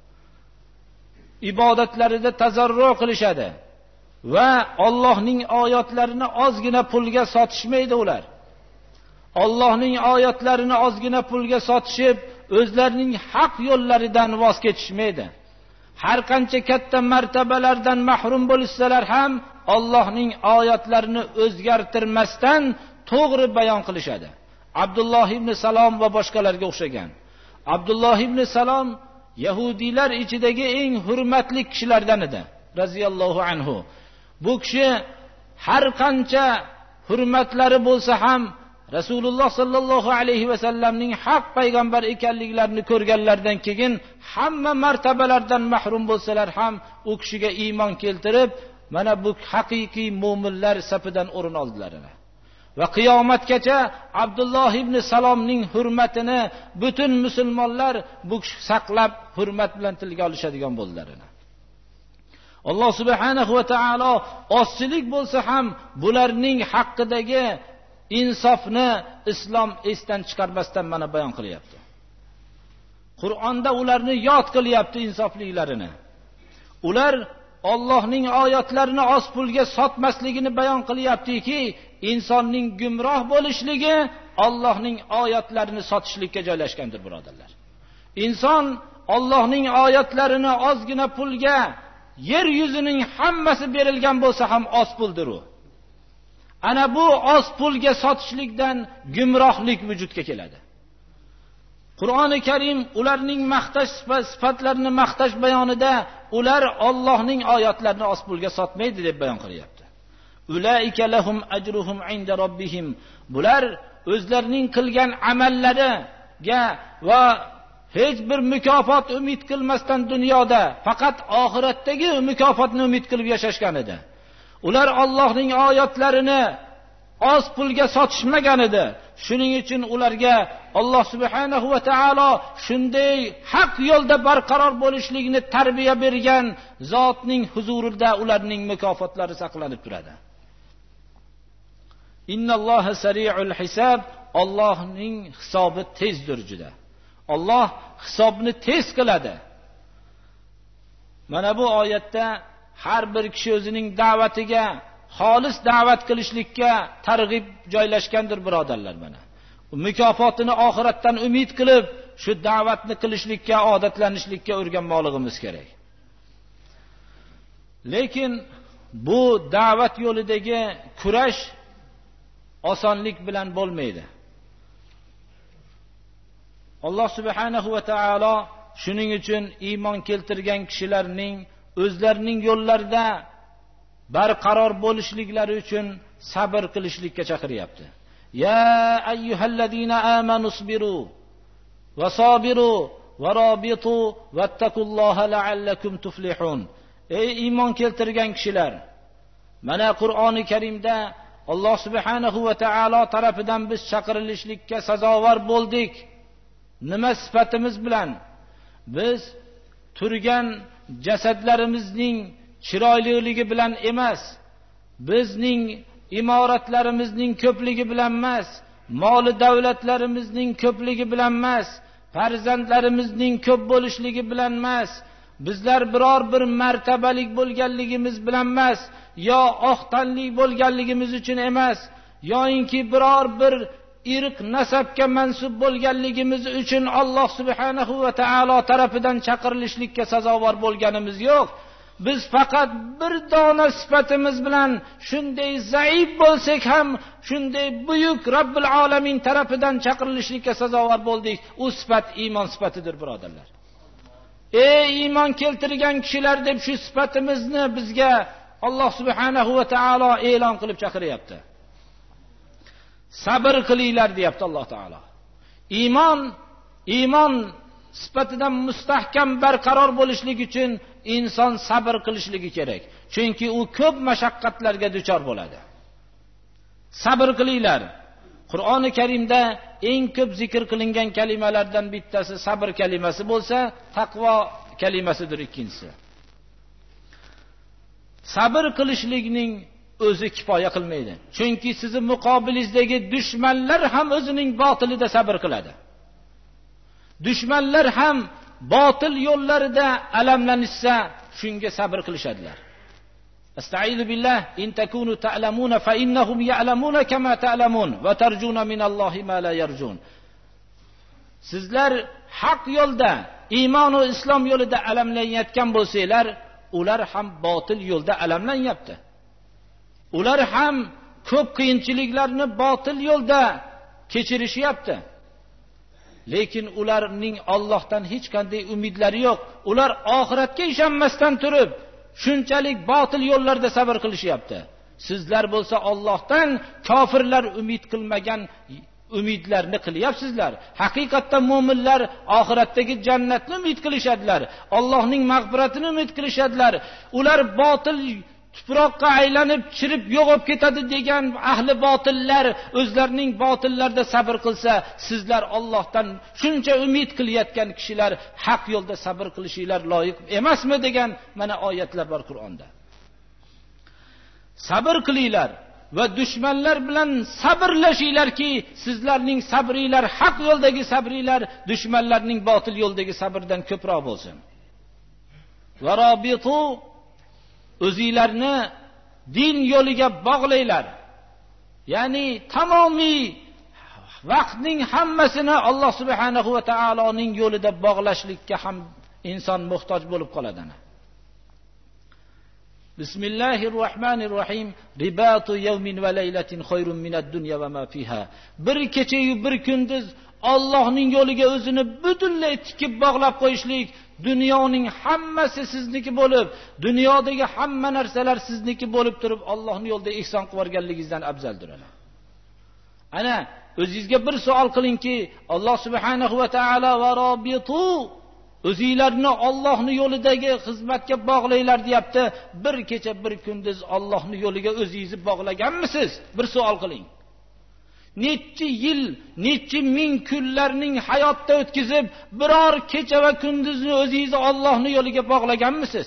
Speaker 1: Ibodatlarida tazarru qilishadi va Allohning oyatlarini ozgina pulga sotishmaydi ular. Allohning oyatlarini ozgina pulga sotishib, o'zlarining haq yo'llaridan voz kechishmaydi. Har qancha katta martabalardan mahrum bo'lsalar ham Allohning oyatlarini o'zgartirmasdan to'g'ri bayon qilishadi. Abdulloh ibn Salom va boshqalarga o'xshagan. Abdulloh ibn Salom yahudiylar ichidagi eng hurmatli kishilardan edi, raziyallohu anhu. Bu kishi har qancha hurmatlari bo'lsa ham Rasululloh sallallohu alayhi va sallamning haq payg'ambar ekanliklarini ko'rganlardan keyin hamma martabalardan mahrum bo'lsalar ham u kishiga iymon keltirib, mana bu haqiqiy mu'minlar safidan o'rin oldilar. Va qiyomatgacha Abdulloh ibn Salomning hurmatini butun musulmonlar bu kishi saqlab hurmat bilan tilga olishadigan bo'ldilar. Alloh subhanahu va taolo ozchilik bo'lsa ham bularning haqqidagi insofni islom esdan chiqarmasdan mana bayon qilyapti. Qur'onda ularni yod qilyapti insofliklarini. Ular Allohning oyatlarini oz pulga sotmasligini bayon qilyaptiki, insonning gumroh bo'lishligi Allohning oyatlarini sotishlikka joylashgandir, birodarlar. Inson Allohning oyatlarini ozgina pulga, yer yuzining hammasi berilgan bo'lsa ham oz puldir u. Ana bu oz pulga sotishlikdan gumrohlik vujudga keladi. Qur'oni Karim ularning maqtash sifatlarini maqtash bayonida ular Allohning oyatlarini oz pulga sotmaydi deb bayon qilyapti. Ulaika lahum ajruhum inda robbihim. Bular o'zlarining qilgan amallariga va hech bir mukofot umid qilmasdan dunyoda faqat oxiratdagi mukofotni umid qilib yashashgan edi. Ular Allohning oyatlarini oz pulga sotishmagan edi. Shuning uchun ularga Alloh subhanahu va taolo shunday haq yo'lda barqaror bo'lishligini tarbiya bergan zotning huzurida ularning mukofotlari saqlanib turadi. Innalloha sari'ul hisab. Allohning hisobi tezdir juda. Alloh hisobni tez qiladi. Mana bu oyatda har bir kishi o'zining da'vatiga xolis da'vat qilishlikka targ'ib joylashgandir, birodarlar. Mana mukofotini oxiratdan umid qilib shu da'vatni qilishlikka, odatlanishlikka o'rganmoqligimiz kerak. Lekin bu da'vat yo'lidagi kurash osonlik bilan bo'lmaydi. Alloh subhanahu va taolo shuning uchun iymon keltirgan kishilarning o'zlarining yo'llarida barqaror bo'lishliklari uchun sabr qilishlikka chaqiryapti. Ya ayyuhallazina amanu sabiru va sabiru va rabitu vattaqulloha la'allakum tuflihun. Ey iymon keltirgan kishilar, mana Qur'oni Karimda Alloh subhanahu va taolo tarafidan biz chaqirilishlikka sazovor bo'ldik. Nima sifatimiz bilan? Biz turgan jasadlarimizning chiroyliligi bilan emas, bizning imoratlarimizning ko'pligi bilan emas, mol davlatlarimizning ko'pligi bilan emas, farzandlarimizning ko'p bo'lishligi bilan emas, bizlar biror bir martabalik bo'lganligimiz bilan emas, yo oq tanlik bo'lganligimiz uchun emas, yoinki biror bir irq nasabga mansub bo'lganligimiz uchun Alloh subhanahu va taolo tarafidan chaqirilishlikka sazovor bo'lganimiz yo'q. Biz faqat bir dona sifatimiz bilan shunday zaif bo'lsak ham, shunday buyuk Robbil alamin tarafidan chaqirilishlikka sazovor bo'ldik. U sifat iymon sifatidir, birodarlar. Ey iymon keltirgan kishilar deb shu sifatimizni bizga Alloh subhanahu va taolo e'lon qilib chaqiryapti. Sabr qilinglar deyapti Alloh taolo. Iymon sifatidan mustahkam barqaror bo'lishlik uchun inson sabr qilishligi kerak. Chunki u ko'p mashaqqatlarga duchor bo'ladi. Sabr qilinglar. Qur'oni Karimda eng ko'p zikr qilingan kalimalardan bittasi sabr kalimasi bo'lsa, taqvo kalimasidir ikkinchisi. Sabr qilishlikning o'zi kifoya qilmaydi. Chunki sizning muqobilingizdagi dushmanlar ham o'zining botilida sabr qiladi. Dushmanlar ham botil yo'llarida alamlanishsa, shunga sabr qilishadilar. Astaizu billah, in takunu ta'lamuna fa innahum ya'lamuna kama ta'lamun va tarjuna minallohi ma la yarjun. Sizlar haq yo'lda, iymon va islom yo'lida alamlanayotgan bo'lsanglar, ular ham botil yo'lda alamlanyapti. Ular ham ko'p qiyinchiliklarni botil yo'lda kechirishyapti. Lekin ularning Allohdan hech qanday umidlari yo'q. Ular oxiratga ishonmasdan turib, shunchalik botil yo'llarda sabr qilishyapti. Sizlar bo'lsa Allohdan kofirlar umid qilmagan umidlarni qilyapsizlar. Haqiqatda mu'minlar oxiratdagi jannatni umid qilishadilar. Allohning mag'firatini umid qilishadilar. Ular botil tuproqqa aylanib chirib yo'qib ketadi degan ahli botillar o'zlarining botillarda sabr qilsa, sizlar Allohdan shuncha umid qilayotgan kishilar haq yo'lda sabr qilishinglar loyiq emasmi degan mana oyatlar bor Qur'onda. Sabr qilinglar va dushmanlar bilan sabrlashinglarki, sizlarning sabringlar haq yo'ldagi sabringlar dushmanlarning botil yo'ldagi sabrdan ko'proq bo'lsin. Va robitu, o'zinglarni din yo'liga bog'laylar. Ya'ni tamomiy vaqtning hammasini Alloh subhanahu va taoloning yo'lida bog'lashlikka ham inson muhtoj bo'lib qoladi. Bismillahirrohmanirrohim. Ribatu yawmin va laylatin khayrun minad dunya va ma fiha. Bir kecha yu bir kunduz Allohning yo'liga o'zini butunlay tikib bog'lab qo'yishlik, dunyoning hammasi sizniki bo'lib, dunyodagi hamma narsalar sizniki bo'lib turib, Allohning yo'lida ihson qilib o'rganligingizdan afzaldir. Ana o'zingizga bir savol qilingki, Alloh subhanahu va taolo va robitu, o'zingizlarni Allohning yo'lidagi xizmatga bog'laylar deyapti. Bir kecha bir kunduz Allohning yo'liga o'zingizni bog'laganmisiz? Bir savol qiling. Necha yil, necha ming kunlarning hayotda o'tkazib, biror kecha va kunduzni o'zingizni Allohning yo'liga bog'laganmisiz?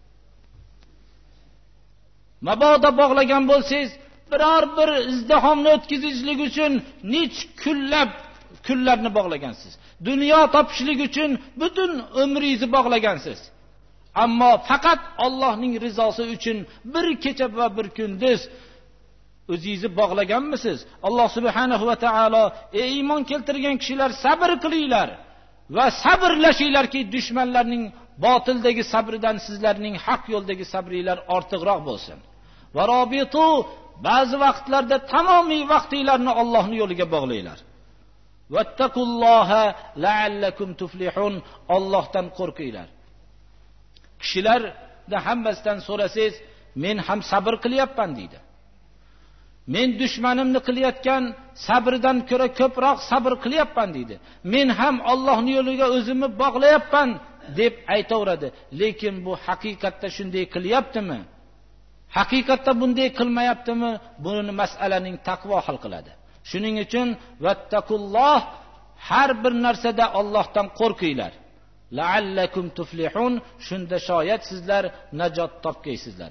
Speaker 1: Mabodo bog'lagan bo'lsangiz, biror bir izdihomni o'tkazishlik uchun necha kunlarni bog'lagansiz. Dunyo topishlik uchun butun umringizni bog'lagansiz. Ammo faqat Allohning rizosi uchun bir kecha va bir kunduz o'zingizni bog'laganmisiz? Alloh subhanahu va taolo, ey iymon keltirgan kishilar, sabr qilinglar va sabrlashinglarki, dushmanlarning botildagi sabridan sizlarning haq yo'ldagi sabringlar ortiqroq bo'lsin. Va robitu, ba'zi vaqtlarda tamomiy vaqtinglarni Allohning yo'liga bog'langlar. Vattaqulloha la'allakum tuflihun. Allohdan qo'rqinglar. Kishilarda hammasidan so'rasangiz, men ham sabr qilyapman deydi. Men dushmanimni qilayotgan sabrdan ko'ra ko'proq sabr qilyapman deydi. Men ham Allohning yo'liga o'zimni bog'layapman deb aytaveradi. Lekin bu haqiqatda shunday qilyaptimi? Haqiqatda bunday qilmayaptimi? Buni masalaning taqvo hal qiladi. Shuning uchun vattaqulloh, har bir narsada Allohdan qo'rqinglar. La'allakum tuflihun, shunda shoyat sizlar najot topgaysizlar.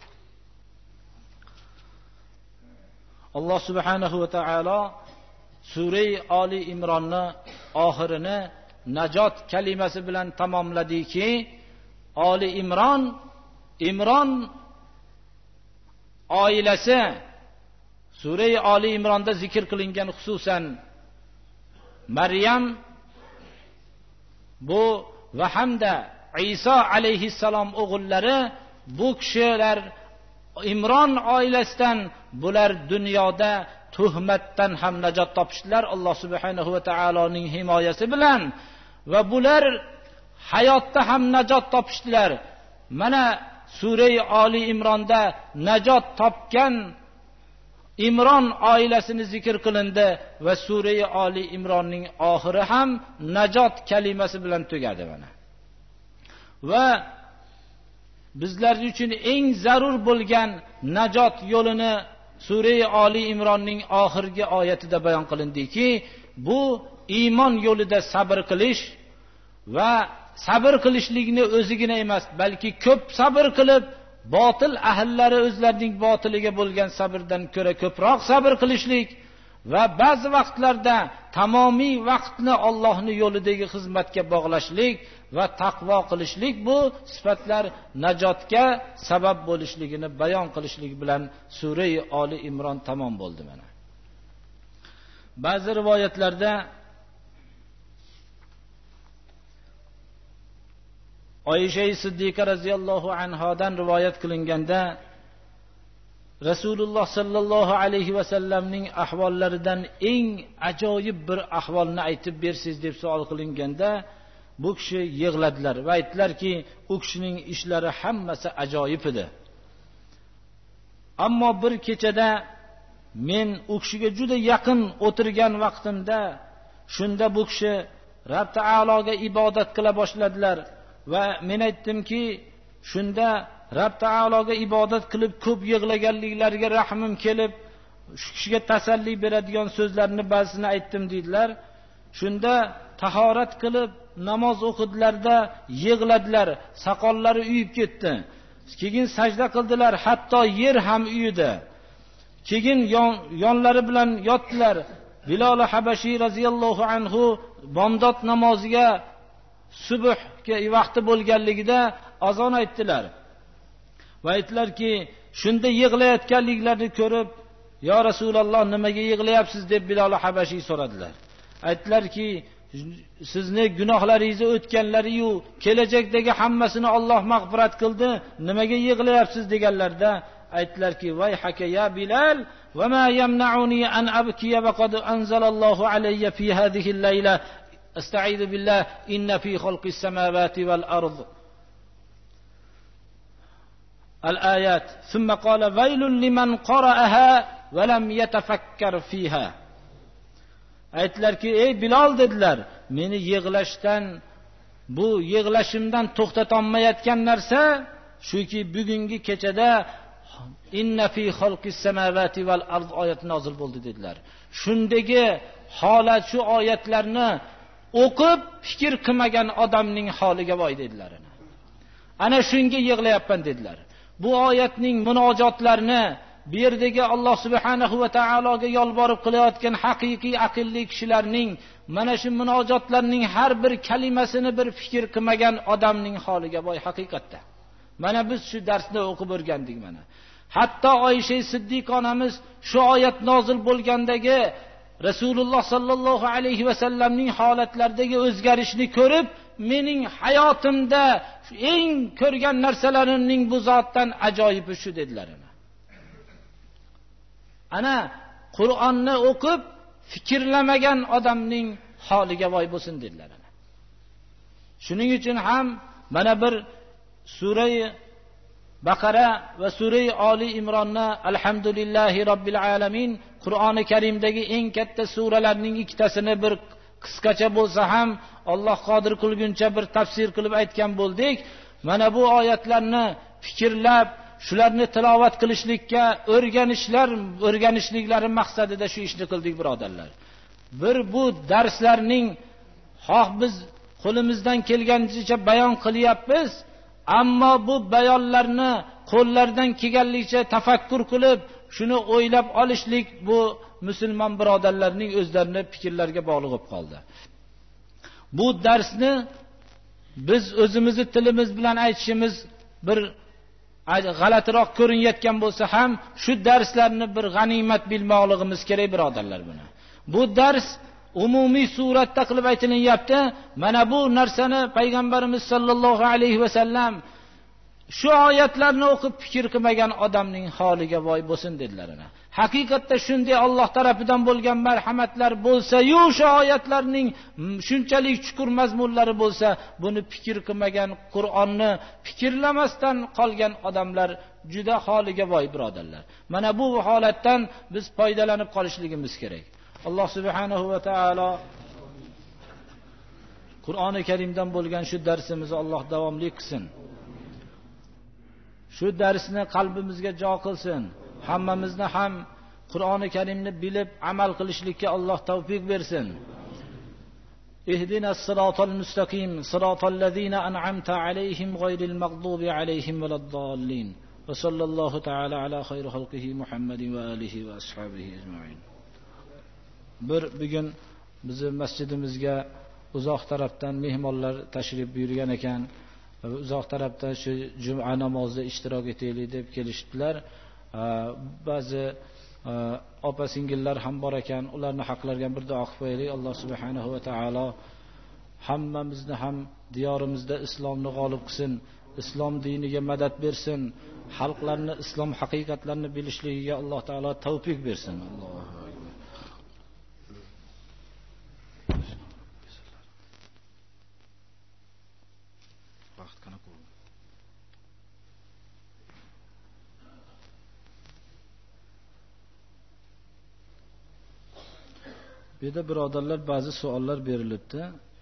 Speaker 1: Alloh subhanahu va taolo sura Ali Imronni oxirini najot kalimasi bilan tamomladiki, Ali Imron oilasi Sura Ali Imronda zikr qilingan xususan Maryam bu va hamda Iso alayhissalom o'g'illari, bu kishilar Imron oilasidan, bular dunyoda tuhmatdan ham najot topishdilar Alloh subhanahu va taoloning himoyasi bilan, va bular hayotda ham najot topishdilar. Mana Sura Ali Imronda najot topgan Imron oilasini zikr qilindi va Sura Ali Imronning oxiri ham najot kalimasi bilan tugadi mana. Va bizlar uchun eng zarur bo'lgan najot yo'lini Sura Ali Imronning oxirgi oyatida bayon qilindiki, bu iymon yo'lida sabr qilish va sabr qilishlikni o'zigina emas, balki ko'p sabr qilib, botil ahllari o'zlarining botiliga bo'lgan sabrdan ko'ra ko'proq sabr qilishlik va ba'zi vaqtlarda tamomiy vaqtni Allohning yo'lidagi xizmatga bog'lashlik va taqvo qilishlik, bu sifatlar najotga sabab bo'lishligini bayon qilishlik bilan Sura Ali Imron tamom bo'ldi mana. Ba'zi rivoyatlarda Oysha Siddiqa radhiyallohu anhodan rivoyat qilinganda Rasululloh sallallohu alayhi va sallamning ahvollaridan eng ajoyib bir ahvolni aytib bersiz deb savol qilinganda, bu kishi yig'ladilar va aytdilarki, u kishining ishlari hammasi ajoyib edi. Ammo bir kechada men u kishiga juda yaqin o'tirgan vaqtimda, shunda bu kishi Rabb taologa ibodat qila boshladilar va men aytdimki, shunda Rabb taologa ibodat qilib ko'p yig'laganliklariga rahmim kelib, shu kishiga tasalli beradigan so'zlarni ba'zisini aytdim dedilar. Shunda tahorat qilib namoz o'qidilarda yig'ladilar, soqollari uyib ketdi. Keyin sajda qildilar, hatto yer ham uyidi. Keyin yonlari bilan yotdilar. Bilal Habashi radhiyallohu anhu bomdod namoziga subhga vaqti bo'lganligida azon aytdilar. Va aytdilarki, shunda yig'layotganliklarini ko'rib, "Ya Rasululloh, nimaga yig'layapsiz?" deb Bilal Habashi so'radilar. Aytdilarki, sizni gunohlaringizni o'tganlari-yu, kelajakdagi hammasini Alloh mag'firat qildi, nimaga yig'layapsiz deganlarda aytdilarki, "Vay haka ya Bilal, va ma yamna'uni an abkiya va qad anzalallohu alayya fi hadhihi al-layla asta'idu billah inna fi khalqis samawati wal ard." Al-ayat. Thumma qala waylun liman qara'aha va lam yatafakkar fiha. Aytdilarki, ey Bilal dedilar, meni yig'lashdan, bu yig'lashimdan to'xtatolmayotgan narsa shuki bugungi kechada inna fi xalqis samawati val ard oyati nozil bo'ldi dedilar. Shundagi holat, shu oyatlarni o'qib fikr qilmagan odamning holiga voy dedilar. Ana shunga yig'layapman dedilar. Bu oyatning munojotlarini bu yerdagi Alloh subhanahu va taologa yolborib qilayotgan haqiqiy aqlli kishilarning mana shu munojotlarning har bir kalimasini bir fikr qilmagan odamning holiga voy haqiqatda. Mana biz shu darsni o'qib o'rgandik mana. Hatto Oysha Siddiq onamiz shu oyat nozil bo'lgandagi Rasululloh sallallohu alayhi va sallamning holatlaridagi o'zgarishni ko'rib, mening hayotimda eng ko'rgan narsalarimning bu zotdan ajoyibi shu dedilar. Ana Qur'onni o'qib fikrlamagan odamning holiga voy bo'lsin dedilar. Shuning uchun ham mana bir sura Baqara va sura Ali Imronni alhamdulillahi robbil alamin Qur'oni Karimdagi eng katta suralarning ikkitasini bir qisqacha bo'lsa ham Alloh qodir qilguncha bir tafsir qilib aytgan bo'ldik. Mana bu oyatlarni fikrlab, shularni tilovat qilishlikka o'rganishliklari maqsadida shu ishni qildik birodarlar. Bir bu darslarning xoh biz qo'limizdan kelgancha bayon qilyapmiz, ammo bu bayonlarni qo'llardan kelganligicha tafakkur qilib, shuni o'ylab olishlik bu musulmon birodarlarning o'zlarini fikrlarga bog'liq bo'lib qoldi. Bu darsni biz o'zimizni tilimiz bilan aytishimiz bir g'alatiroq ko'rinayotgan bo'lsa ham shu darslarni bir g'animat bilmoqligimiz kerak birodarlar. Buni bu dars umumiy suratda qilib aytilyapti. Mana bu narsani payg'ambarimiz sollallohu alayhi va sallam shu oyatlarni o'qib fikr qilmagan odamning holiga voy bo'lsin dedilar. Haqiqatda shunday Alloh tarafidan bo'lgan marhamatlar bo'lsa-yu, shu oyatlarning shunchalik chuqur mazmunlari bo'lsa, buni fikr qilmagan, Qur'onni fikrlamasdan qolgan odamlar juda holiga voy birodarlar. Mana bu holatdan biz foydalanib qolishligimiz kerak. Alloh subhanahu va taolo Qur'oni Karimdan bo'lgan shu darsimizni Alloh davomli qilsin. Shu darsni qalbimizga jo qilsin. Hammamizni ham Qur'oni Karimni bilib amal qilishlikka Alloh tavfiq bersin. Ihdinas siratal mustaqim, siratal ladzina an'amta alayhim g'ayril maghdubi alayhim valaddallin. Va sallallohu ta'ala ala xayri xalqihi Muhammadin va alihi va ashabihi ajma'in. Bugun bizni masjidimizga uzoq tarafdan mehmonlar tashrif buyurgan ekan. Uzoq tarafdan shu juma namozida ishtirok etaylik deb kelishdilar. Ba'zi opa-singillar ham bor ekan. Ularni haqlariga bir duo qilib qo'yaylik. Alloh subhanahu va taolo hammamizni ham diyorimizda islomni g'olib qilsin. Islom diniga madad bersin. Xalqlarni islom haqiqatlarini bilishligiga Alloh taolo tavfiq bersin. Allohu akbar. Bu yerda birodarlar ba'zi savollar berilibdi.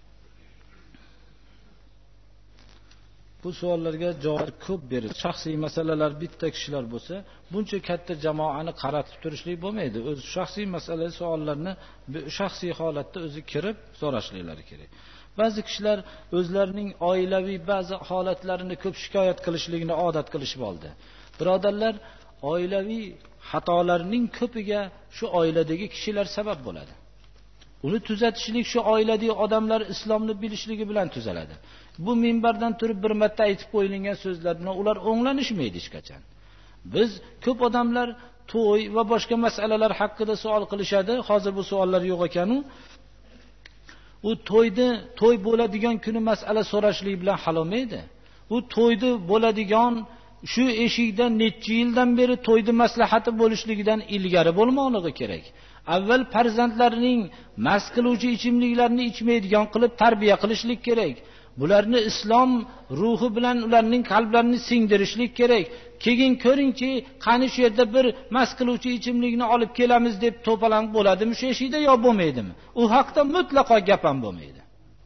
Speaker 1: Bu savollarga javob ko'p berildi. Shaxsiy masalalar bitta kishilar bo'lsa, buncha katta jamoani qaratib turishlik bo'lmaydi. O'z shaxsiy masala savollarni shaxsiy holatda o'zi kirib so'rashliklari kerak. Ba'zi kishilar o'zlarining oilaviy ba'zi holatlarini ko'p shikoyat qilishligini odat qilishib oldi. Birodarlar, oilaviy xatolarning ko'piga shu oiladagi kishilar sabab bo'ladi. Uni tuzatishlik shu oiladagi odamlar islomni bilishligi bilan tuzaladi. Bu minbardan turib bir marta aytib qo'yilgan so'zlarni ular o'nglanishmaydi hech qachon. Biz ko'p odamlar to'y va boshqa masalalar haqida savol qilishadi. Hozir bu savollar yo'q ekan-u. U to'y bo'ladigan kuni masala so'rashlik bilan hal bo'lmaydi. U to'yni bo'ladigan shu eshikda necha yildan beri to'yni maslahati bo'lishligidan ilgari bo'lmoqligi kerak. Avval farzandlarining mast qiluvchi ichimliklarni ichmaydigan qilib tarbiya qilishlik kerak. Bularni islom ruhi bilan ularning qalblarini singdirishlik kerak. Keyin ko'ringchi, qani shu yerda bir mast qiluvchi ichimlikni olib kelamiz deb to'palang bo'ladimi shu eshikda yo bo'lmaydimi? U haqda mutlaqo gap ham bo'lmaydi.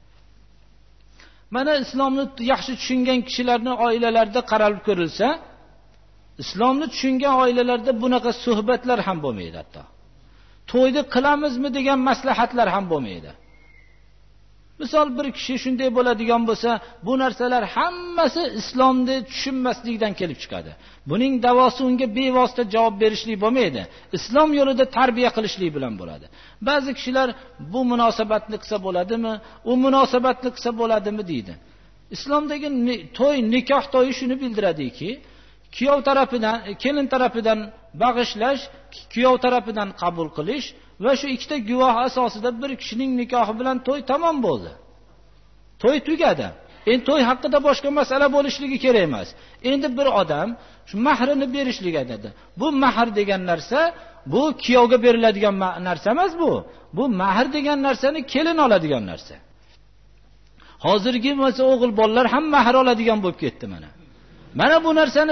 Speaker 1: Mana islomni yaxshi tushungan kishilarning oilalarida qaralib ko'rilsa, islomni tushungan oilalarda bunaqa suhbatlar ham bo'lmaydi hatto. To'yni qilamizmi degan maslahatlar ham bo'lmaydi. Misol bir kishi shunday bo'ladigan bo'lsa, bu narsalar hammasi islomni tushunmaslikdan kelib chiqadi. Buning davosi unga bevosita javob berishlik bo'lmaydi. Islom yo'lida tarbiya qilishlik bilan bo'ladi. Ba'zi kishilar bu munosabatni qilsa bo'ladimi, u munosabatni qilsa bo'ladimi deydi. Islomdagi to'y, nikoh to'yi shuni bildiradiki, kuyov tarafidan, kelin tarafidan bag'ishlash, kuyov tarafidan qabul qilish va shu ikkita guvoh asosida bir kishining nikohi bilan to'y tamom bo'ldi. To'y tugadi. Endi to'y haqida boshqa masala bo'lishligi kerak emas. Endi bir odam shu mahrini berishliga dedi. Bu mahr degan narsa, bu kuyovga beriladigan narsa emas bu. Bu mahr degan narsani kelin oladigan narsa. Hozirgi bo'lsa o'g'il bolalar ham mahr oladigan bo'lib ketdi mana. Mana bu narsani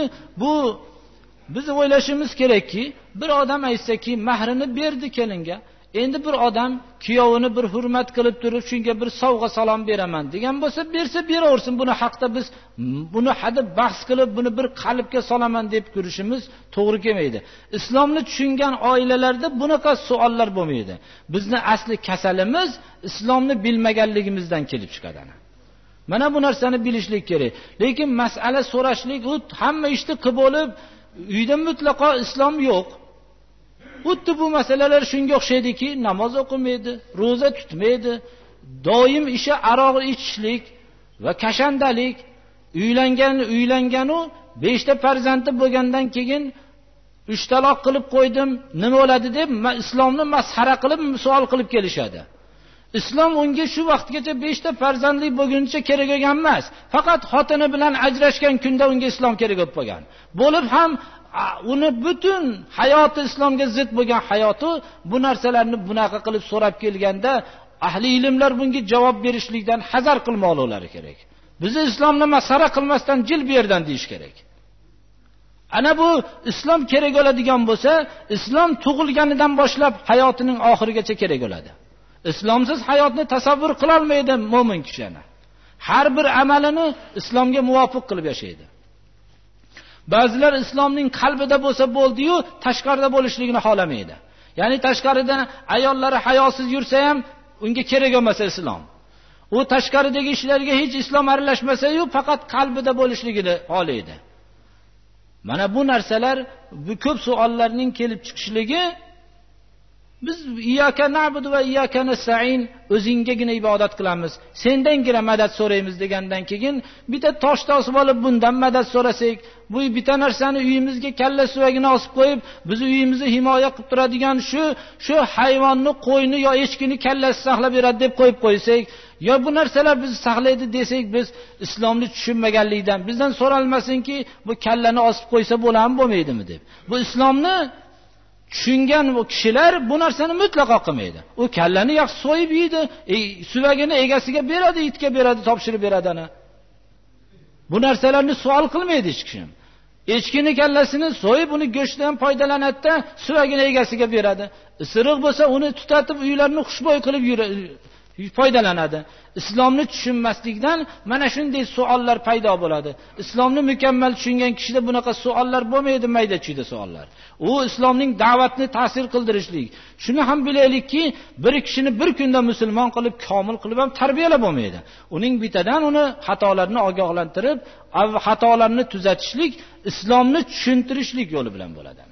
Speaker 1: biz o'ylashimiz kerakki, bir odam aytsaki, mahrini berdi kelinga. Endi bir odam kuyovini bir hurmat qilib turib, shunga bir sovg'a salom beraman degan bo'lsa, bersa beraversin. Buni haqda biz buni hadib bahs qilib, buni bir qalbga solaman deb ko'rishimiz to'g'ri kelmaydi. Islomni tushungan oilalarda bunaqa savollar bo'lmaydi. Bizni asli kasalimiz islomni bilmaganligimizdan kelib chiqadi. Mana bu narsani bilishlik kerak. Lekin masala so'rashlik, u hamma ishni qilib olib, uyda mutlaqo islom yo'q. Xuddi bu masalalar shunga o'xshaydiki, namoz o'qimaydi, roza tutmaydi, doim ishi aroq ichishlik va kashandalik, uylanganu 5 ta farzandi bo'lgandan keyin 3 taloq qilib qo'ydim, nima bo'ladi deb islomni masxara qilib savol qilib kelishadi. Islom unga shu vaqtgacha 5 ta farzandli bo'lguncha kerak bo'lgan emas. Faqat xotini bilan ajrashgan kunda unga islom kerak bo'lib qolgan. Bo'lib ham uni butun hayoti islomga zid bo'lgan hayoti bu narsalarni bunaqa qilib so'rab kelganda ahli ilmlar bunga javob berishlikdan hazar qilmoqlari kerak. Bizni islomni masxara qilmasdan jil bu yerdan deyish kerak. Ana bu islom kerak bo'ladigan bo'lsa, islom tug'ilganidan boshlab hayotining oxirigacha kerak bo'ladi. Islomsiz hayotni tasavvur qila olmaydi mo'min kishi. Har bir amalini islomga muvofiq qilib yashaydi. Ba'zilar islomning qalbida bo'lsa bo'ldi-yu, tashqarida bo'lishligini xohlamaydi. Ya'ni tashqarida ayollari hayosiz yursa ham unga kerak emas islom. U tashqaridagi ishlarga hech islom aralashmasa-yu, faqat qalbida bo'lishligini xohlaydi. Mana bu narsalar, bu ko'p savollarning kelib chiqishligi biz iyyaka na'budu va iyyaka nasta'in, o'zinggagina ibodat qilamiz, sendangina madad so'raymiz degandan keyin bitta tosh tosib olib bundan madad so'rasak, bu bitta narsani uyimizga kalla suvagini osib qo'yib, biz uyimizni himoya qilib turadigan shu hayvonni, qo'yni yo echkini kallasi saqlab beradi deb qo'yib qo'ysak, yo bu narsalar bizni saqlaydi desak, biz islomni tushunmaganlikdan bizdan so'ralmasinki, bu kallani osib qo'ysa bo'ladimi, bo'lmaydimi deb. Bu islomni tushungan bu kishilar bu narsani mutlaqo qilmaydi. U kallani yaxshi so'yib yeydi, suvagini egasiga beradi, itga beradi, topshirib beradi ana. Bu narsalarni savol qilmaydi hech kim. Echkini kallasini so'yib, uni go'shtidan foydalanadi-da, suvagini egasiga beradi. Isiriq bo'lsa, uni tutatib uylarni xushbo'y qilib foydalanadi. Islomni tushunmaslikdan mana shunday savollar paydo bo'ladi. Islomni mukammal tushungan kishida bunaqa savollar bo'lmaydi, mayda-chuyda savollar. U islomning da'vatni ta'sir qildirishlik. Shuni ham bilaylikki, bir kishini bir kunda musulmon qilib, komil qilib ham tarbiyalab bo'lmaydi. Uning bitadan uni xatolarini ogohlantirib, xatolarni tuzatishlik, islomni tushuntirishlik yo'li bilan bo'ladi.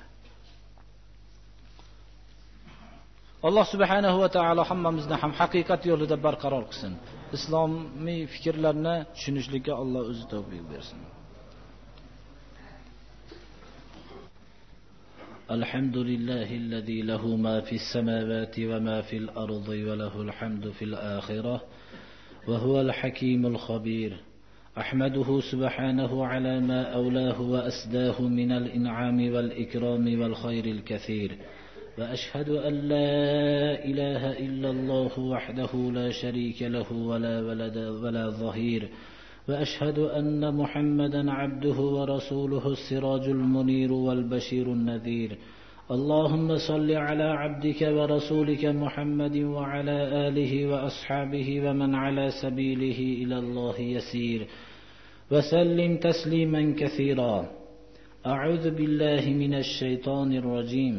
Speaker 1: Alloh subhanahu va taolo hammamizni ham haqiqat yo'lida barqaror qilsin. Islomiy fikrlarni tushunishlikka Alloh o'zi tavfiq bersin. Alhamdulillahillazi lahu ma fis samawati va ma fil ardi va lahul hamdu fil akhirah va huval hakimul khabir. أحمده سبحانه على ما أولاه وأسداه من الإنعام والإكرام والخير الكثير. وأشهد أن لا إله إلا الله وحده لا شريك له ولا ولد ولا ظهير. وأشهد أن محمدا عبده ورسوله السراج المنير والبشير النذير. اللهم صل على عبدك ورسولك محمد وعلى آله وأصحابه ومن على سبيله إلى الله يسير. وسلم تسليما كثيرا. أعوذ بالله من الشيطان الرجيم.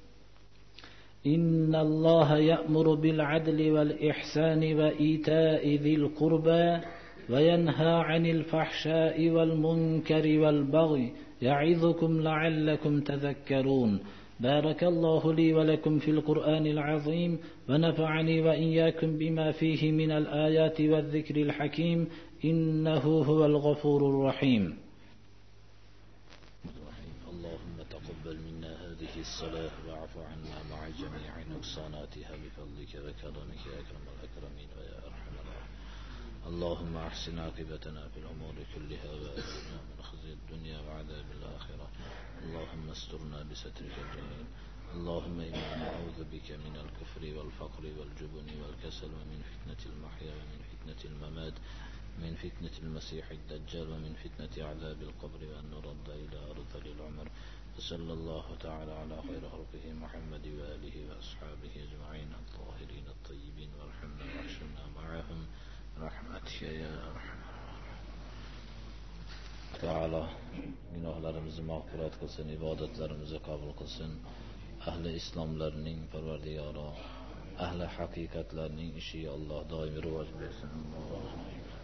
Speaker 1: إن الله يأمر بالعدل والإحسان وإيتاء ذي القربى وينهى عن الفحشاء والمنكر والبغي يعظكم لعلكم تذكرون. بارك الله لي ولكم في القرآن العظيم ونفعني وإياكم بما فيه من الآيات والذكر الحكيم إنه هو الغفور الرحيم. اللهم تقبل منا هذه الصلاة واعف عنا مع جميع نقصاناتها بفضلك وكرمك يا أكرم الأكرمين ويا أرحم الراحمين. اللهم أحسن عاقبتنا في الأمور كلها وأجرنا من خزي الدنيا وعذاب الآخرة. اللهم استرنا بسترك الجميل. اللهم إنا نعوذ بك من الكفر والفقر والجبن والكسل ومن فتنة المحيا ومن فتنة الممات من فتنة المسيح الدجال ومن فتنة عذاب القبر وأن نرد إلى أرذل العمر. صلى الله تعالى على خير خلقه محمد وآله وأصحابه أجمعين الطاهرين الطيبين وارحمنا واحشرنا معهم رحمتك يا أرحم تعالى. Günahlarımızı mağfiret kılsın, ibadetlerimizi kabul kılsın. Ahli İslamlarının Parvardigara, ahli hakikatlarının işi Allah daimi rivoj bersin.